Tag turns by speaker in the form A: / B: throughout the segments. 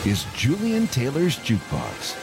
A: is Julian Taylor's Jukebox.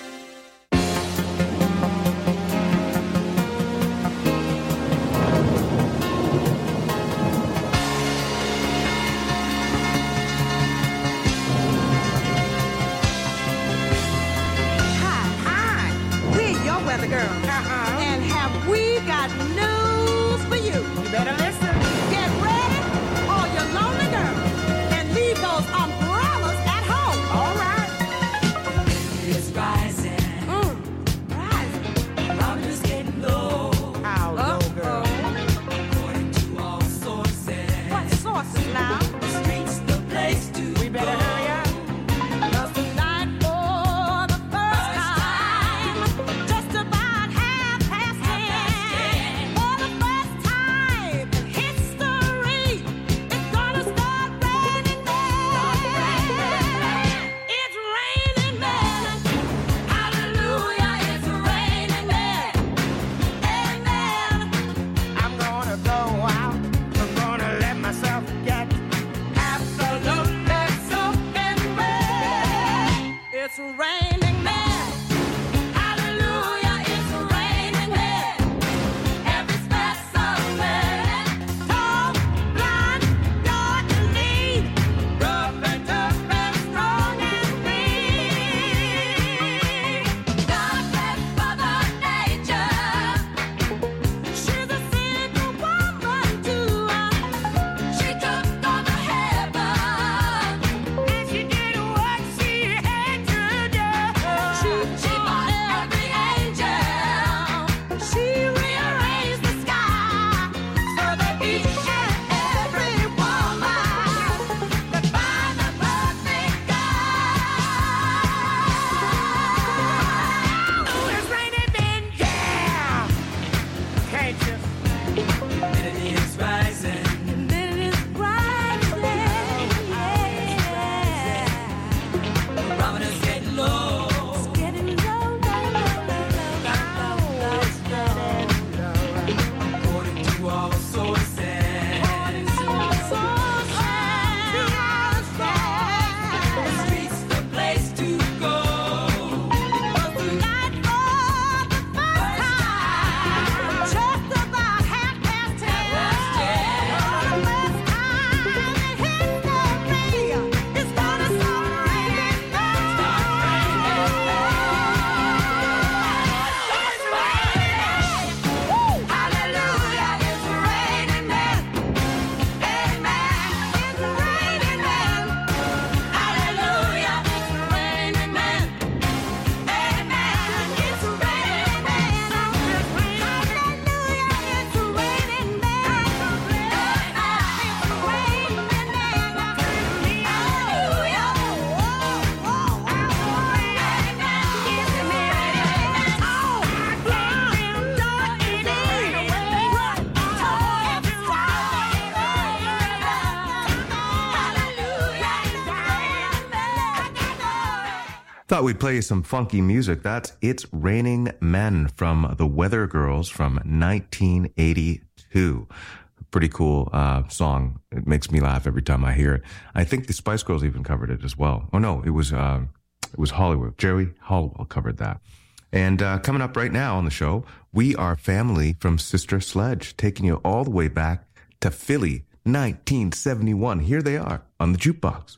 B: Thought we'd play you some funky music. That's It's Raining Men from the Weather Girls from 1982. Pretty cool song. It makes me laugh every time I hear it. I think the Spice Girls even covered it as well. Oh no, it was Hollywood. Jerry Halliwell covered that. And coming up right now on the show, we are family from Sister Sledge, taking you all the way back to Philly, 1971. Here they are on the Jukebox.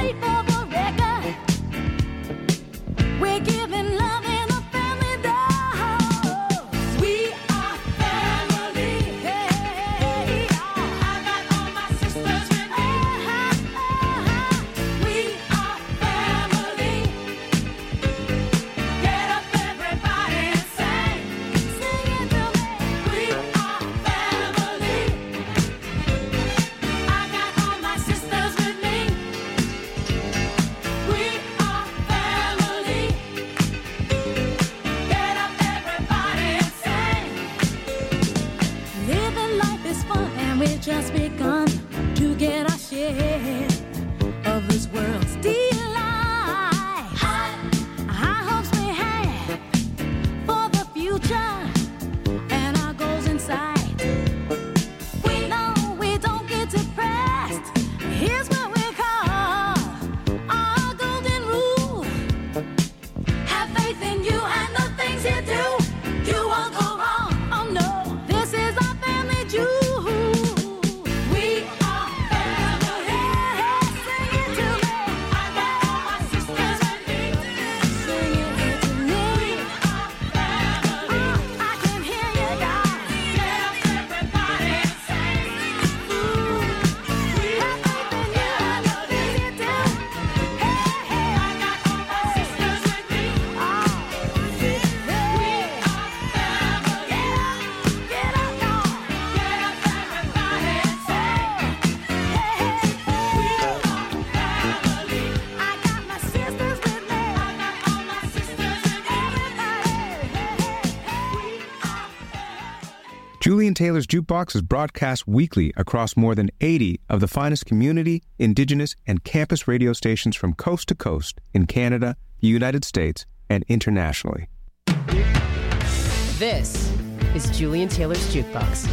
C: state for the record. We're giving love in the family dose. We are family. Hey, I got all my sisters with me. We are family. Get up, everybody, and sing. Sing it to me. We are family. I got all my sisters with me. We are family. Get up, everybody, and sing. Living life is fun, and we've just begun to get our share of this world's delight. High hopes we have for the future, and our goals in sight. We know we don't get depressed. Here's what we call our golden rule. Have faith in you and the things you do. You won't go wrong. Oh no, this is our family jewel. We are family. Sing it to me. I got all my sisters with me. Sing it to me. We are family. I can hear you, guys. Get up, everybody, and sing. We have faith in you and the things you do. Hey, I got all my sisters with me. We are family. Get up, y'all. Get up, everybody, and sing. We are family. I got my sisters with me. I got all my sisters with me.
D: Julian Taylor's Jukebox is broadcast weekly across more than 80 of the finest community, indigenous, and campus radio stations from coast to coast in Canada, the United States, and internationally.
E: This is Julian Taylor's Jukebox.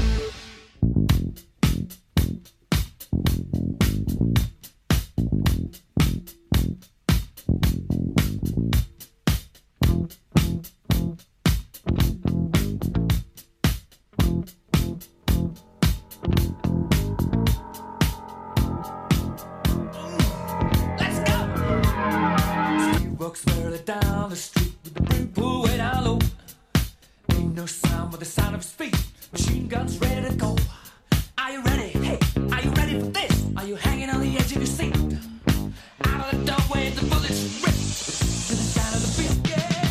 F: Let's go! He walks further down the street with the brim pulled way down low. Ain't no sound but the sound of his feet. Machine guns ready to go. Are you ready? Hey, are you ready for this? Are you hanging on the edge of your seat? Out of the doorway, the bullets rip to the sound of the beat.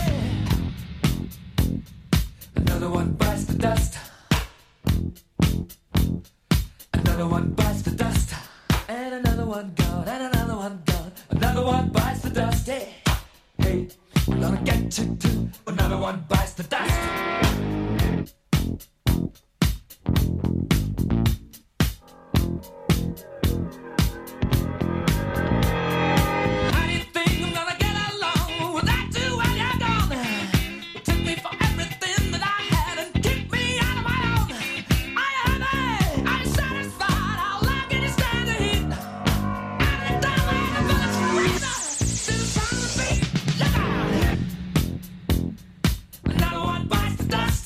F: Yeah. Another one bites the dust. Another one bites the dust. And another one gone, and another one gone. Another one bites the dust. Hey, hey, we're gonna get you too. Another one bites the dust. How do you think I'm gonna get along without you when you're gone? You took me for everything that I had and kicked me out of my own. Are you happy? Are you satisfied? How long can you stand the heat? Out of the doorway, the bullets rain to the sound of the beat. Look out! Another one bites the dust.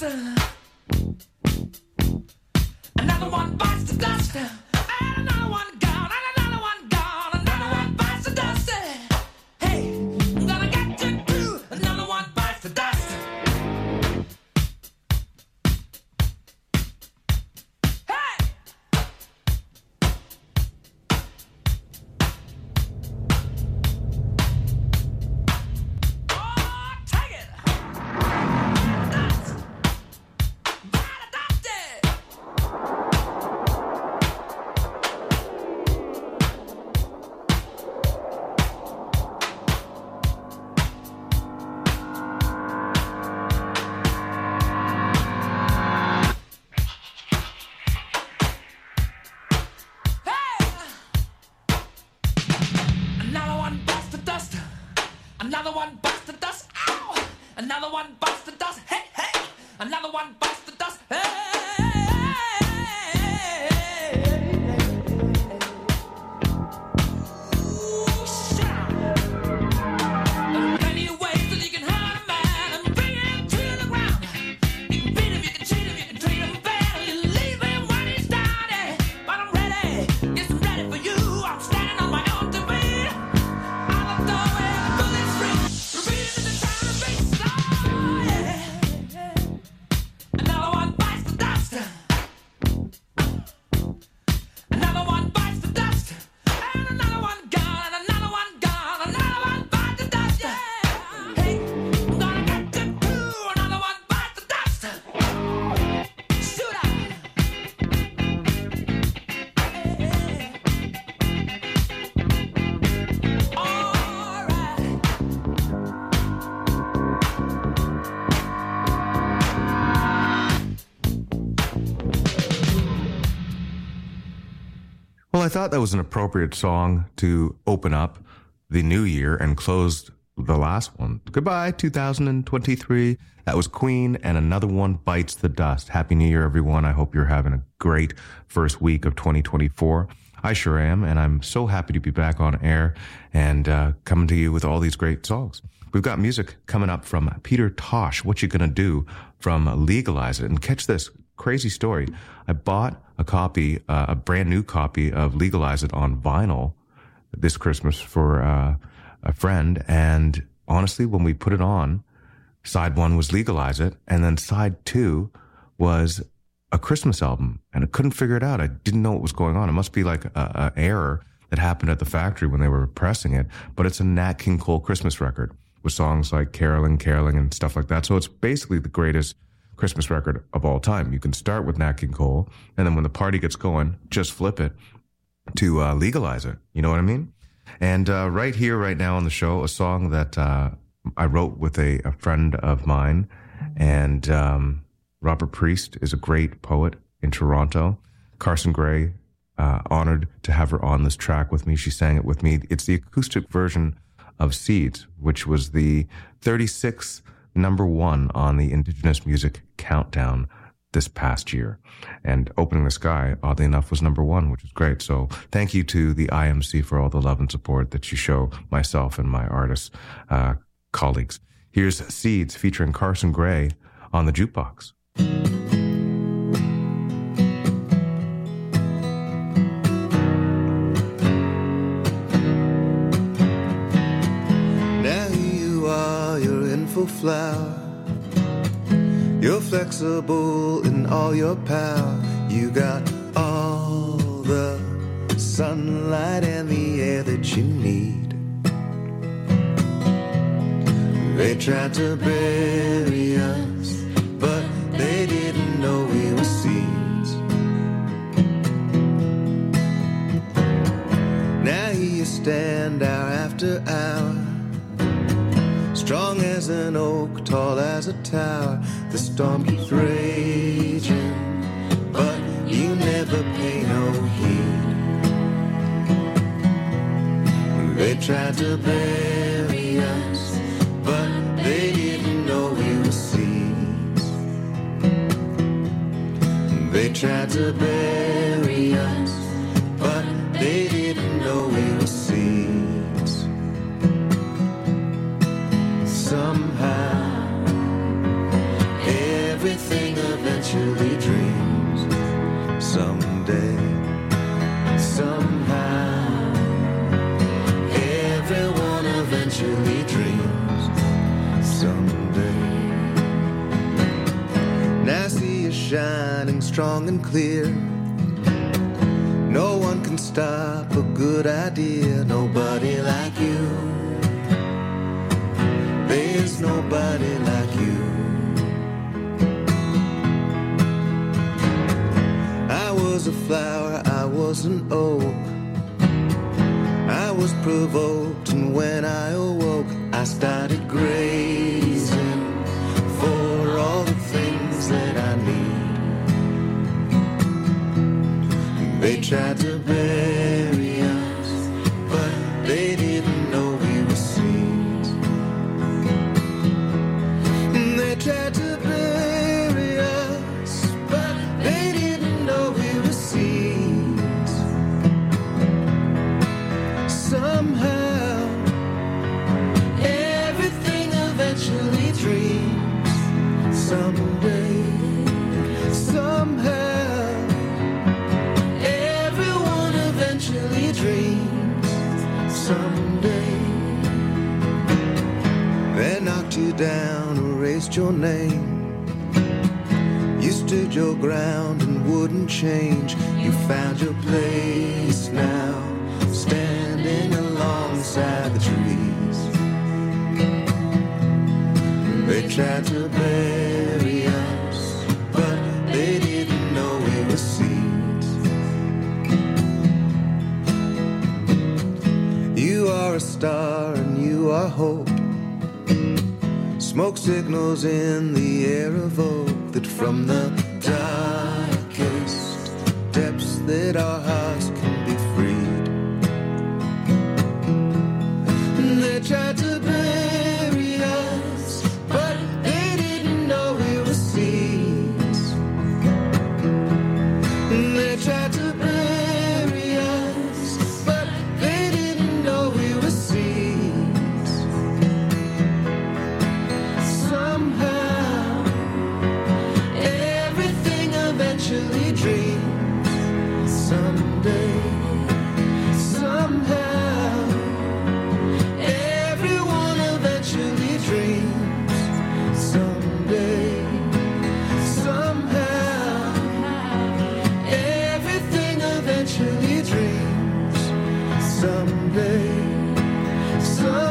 F: Another one bites the dust. And another one gone. And another one gone. Another one bites the dust. Hey, I'm gonna get you too. Another one bites the dust. Hey! Oh, take it! Dust! Gotta dust it! Hey! Another one bites the dust. Another one bites the dust. Ow! Another one bites the dust. Hey, hey! Another one bites the dust. Hey! Ooh, shout! There are plenty of ways that you can hurt a man and bring him to the ground. You can beat him, you can cheat him, you can treat him bad, or you leave him when he's down. But I'm ready, yes, I'm ready for you. I'm standing on my own two feet.
B: Well, I thought that was an appropriate song to open up the new year and close the last one. Goodbye, 2023. That was Queen, and Another One Bites the Dust. Happy New Year, everyone. I hope you're having a great first week of 2024. I sure am, and I'm so happy to be back on air and coming to you with all these great songs. We've got music coming up from Peter Tosh, What You Gonna Do, from Legalize It. And catch this crazy story. I bought a copy, a brand new copy of Legalize It on vinyl this Christmas for a friend. And honestly, when we put it on, side one was Legalize It, and then side two was a Christmas album, and I couldn't figure it out. I didn't know what was going on. It must be like a error that happened at the factory when they were pressing it, but it's a Nat King Cole Christmas record with songs like Caroling, and stuff like that. So it's basically the greatest Christmas record of all time. You can start with Nat King Cole, and then when the party gets going, just flip it to Legalize It. You know what I mean? And right here, right now on the show, a song that I wrote with a friend of mine, and Robert Priest is a great poet in Toronto. Carson Gray, honored to have her on this track with me. She sang it with me. It's the acoustic version of Seeds, which was the 36th number one on the Indigenous Music Countdown this past year. And Opening the Sky, oddly enough, was number one, which is great. So thank you to the IMC for all the love and support that you show myself and my artist colleagues. Here's Seeds featuring Carson Gray on the Jukebox.
G: Now you are your in full flower. You're flexible in all your power. You got all the sunlight and the air that you need. They tried to bury us, but they didn't know we were seeds. Now here you stand hour after hour, strong as an oak, tall as a tower. The storm keeps raging, but you never pay no heed. They tried to bury us, but they didn't know we were seeds. They tried to bury us, but they didn't know we were seeds. Somehow everything eventually dreams. Someday, somehow everyone eventually dreams. Someday. Now see you shining strong and clear. No one can stop a good idea. Nobody like you. There's nobody like you. I was a flower, I was an oak. I was provoked, and when I awoke, I started grazing for all the things that I need. They tried to bury us, but they didn't know we were seeds. They tried to bury us, but they didn't know we were seeds. Somehow everything eventually dreams. Someday, somehow everyone eventually dreams. Someday. They knocked you down, erased your name. You stood your ground and wouldn't change. You found your place now, standing alongside the trees. They tried to bury us, but they didn't know we were seeds. You are a star and you are hope. Smoke signals in the air evoke that from the darkest depths that our hearts can be free.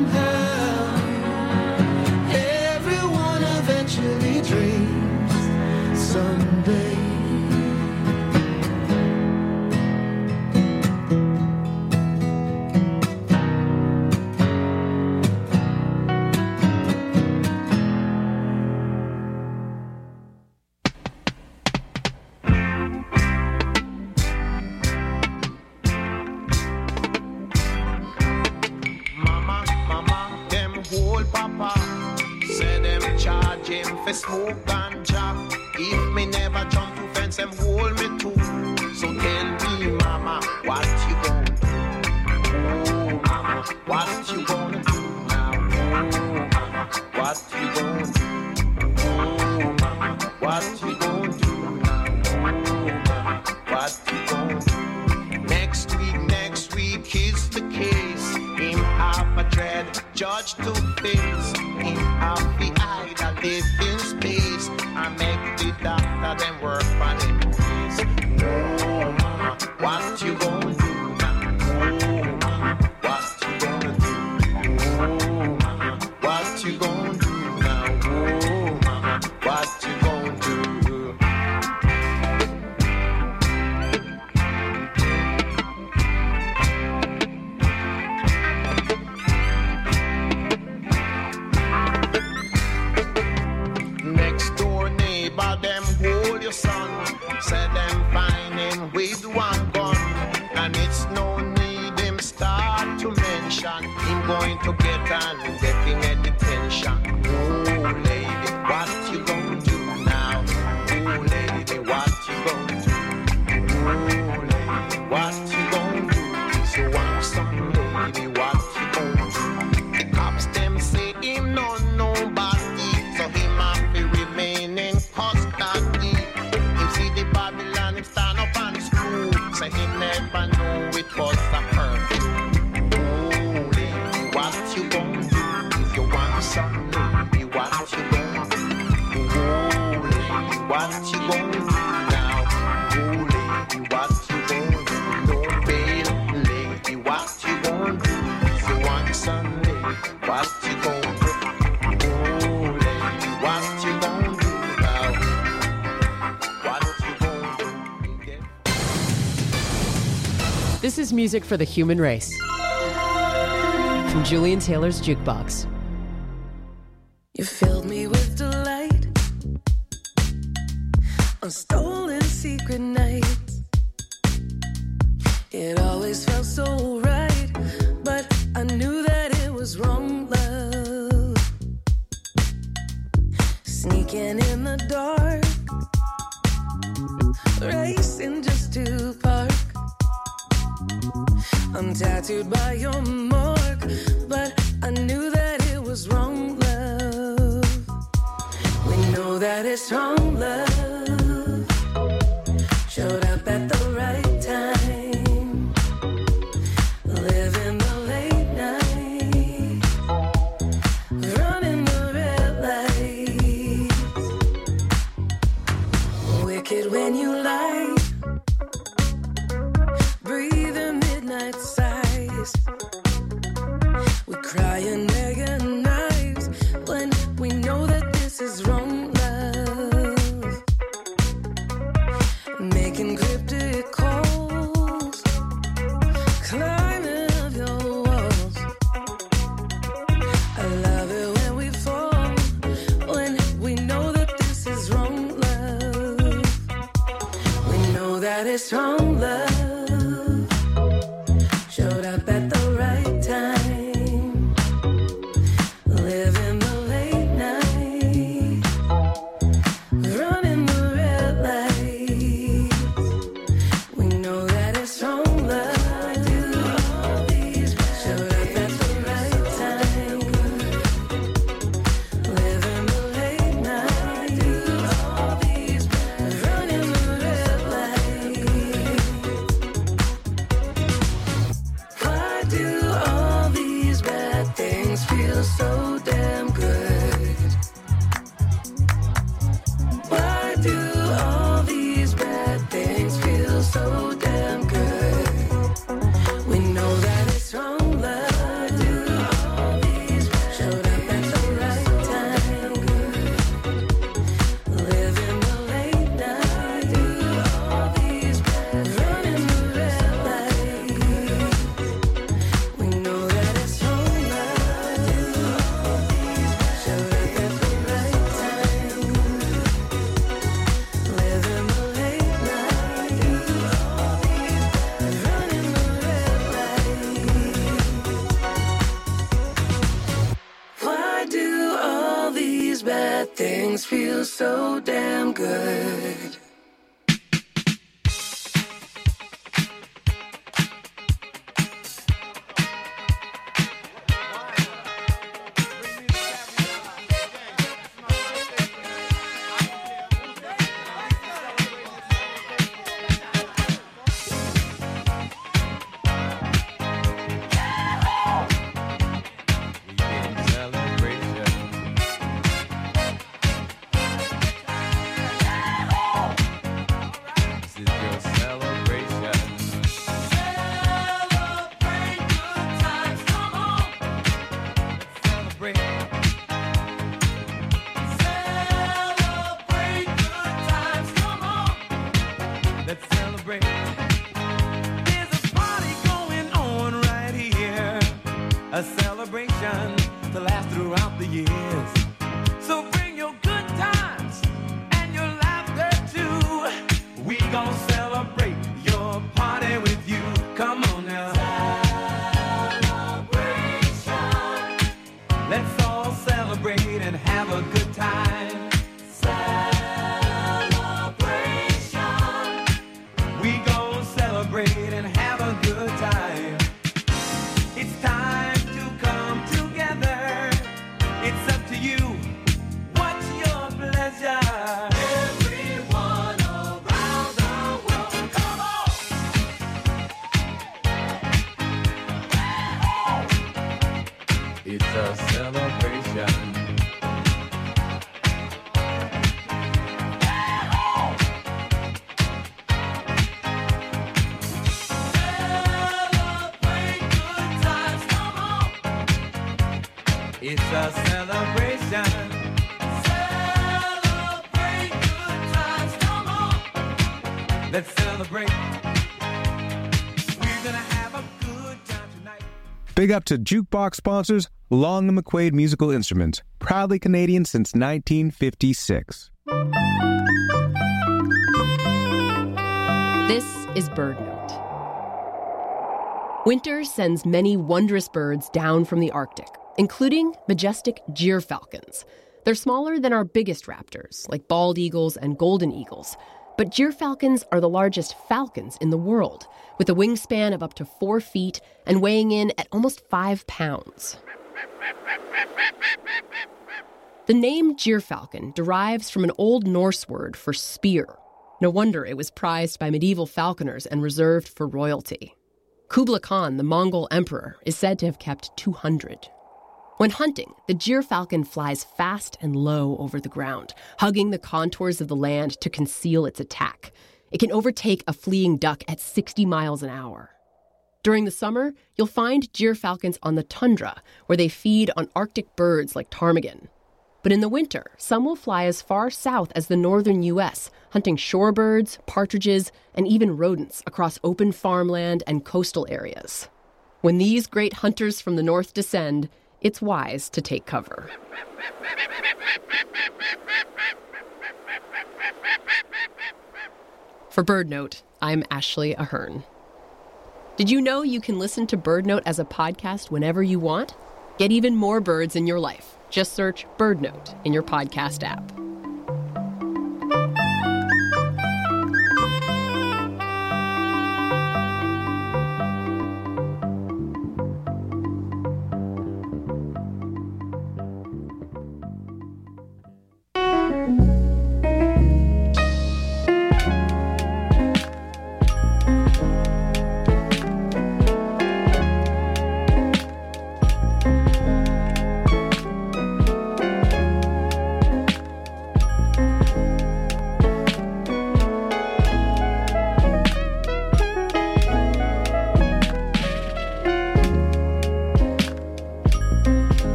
G: somehow. Everyone eventually dreams someday.
H: Smoke ganja. If me never jump to fence, them hold me too. So tell me, mama, what you gonna do? Oh, mama, what you gonna do now? Oh, mama, what you gonna do? Oh, mama, what you gonna do now? Oh, mama, what you gonna do? Next week is the case. Him have a dread, judge to face. Him have the eye that live in space. I make the doctor them work for them face. Oh, mama, what you gonna do now? Oh, mama, what you gonna do? Oh, mama, what you gonna do now? Oh, mama, what you gonna do? Son, said them find him with one gun, and it's no need him start to mention him going to get an indefinite detention. Oh lady, what you gonna do now? Oh lady, what you gonna do? Oh lady, what you gonna do? So I'm some lady, what you gonna do? The cops them say him no nobody, so him have to remain in custody. Babylon, him stand up on his crew. So he never knew it was a curfew. Oh, lady, what you gonna do? If you want some lady, what you gonna do? Oh, lady, what you gonna do now? Oh, lady, what you gonna do? No bail, lady, what you gonna do? If you want some lady, what you gonna do? Oh, lady, what you gonna do now?
E: This is music for the human race. From Julian Taylor's Jukebox.
I: You filled me with delight on stolen secret nights. It always felt so right, but I knew that it was wrong, love. Sneaking in the dark, racing just to park. I'm tattooed by your mark, but I knew that it was wrong, love. We know that it's wrong, love. Showed up at the right time, living the late night, running the red lights. Wicked when you lie, breathe the midnight sighs. We cry and agonize when we know that this is wrong, love. Making cryptic calls, climbing up your walls. I love it when we fall, when we know that this is wrong, love. We know that it's wrong, love. Showed up at the right time, living the late night, running the red lights. We know that it's wrong, love. I do all these. Showed up at the right time, living the late night. I do all these. Running the red lights. Why do all these bad things feel so damn good? Why do all these bad things feel so damn good? We know that it's wrong, love. Do all these that things feel so damn good.
F: A celebration to last throughout the years. So bring your good times and your laughter too. We gon' celebrate your party with you. Come on now. Celebration. Let's all celebrate and have a good time. Celebration. We gon' celebrate and have a good time. It's time. It's up to you. What's your pleasure? Everyone around the world, come on! It's a celebration. Celebrate good times, come on! It's a celebration. Celebrate good times, come on. Let's celebrate. We're gonna have a good time tonight.
D: Big up to Jukebox sponsors Long & McQuaid Musical Instruments, proudly Canadian since 1956.
E: This is Bird Note. Winter sends many wondrous birds down from the Arctic, including majestic gyrfalcons. They're smaller than our biggest raptors, like bald eagles and golden eagles. But gyrfalcons are the largest falcons in the world, with a wingspan of up to 4 feet and weighing in at almost 5 pounds. The name gyrfalcon derives from an Old Norse word for spear. No wonder it was prized by medieval falconers and reserved for royalty. Kublai Khan, the Mongol emperor, is said to have kept 200. When hunting, the gyrfalcon flies fast and low over the ground, hugging the contours of the land to conceal its attack. It can overtake a fleeing duck at 60 miles an hour. During the summer, you'll find gyrfalcons on the tundra, where they feed on Arctic birds like ptarmigan. But in the winter, some will fly as far south as the northern U.S., hunting shorebirds, partridges, and even rodents across open farmland and coastal areas. When these great hunters from the north descend, it's wise to take cover. For Bird Note, I'm Ashley Ahern. Did you know you can listen to Bird Note as a podcast whenever you want? Get even more birds in your life. Just search Bird Note in your podcast app.